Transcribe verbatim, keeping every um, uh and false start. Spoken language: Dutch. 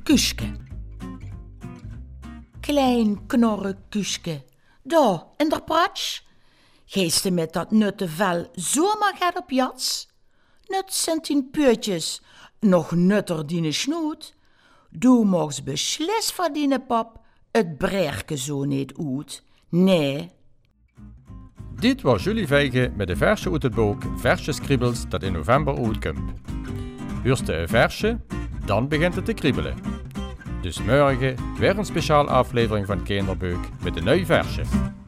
kuuske. Klein knorre kuuske, daar in der patsch. Geeste met dat nutte vel zomaar gaat op jats. Nut zijn tien puurtjes, nog nutter die snoet. Doe mogs beslis verdienen, pap, het breerke zo niet uit. Nee. Dit was Julie Vijgen met een versje uit het boek Versjes Kriebels dat in november uitkomt. Huurste een versje, dan begint het te kriebelen. Dus morgen weer een speciaal aflevering van Kinderboek met een nieuw versje.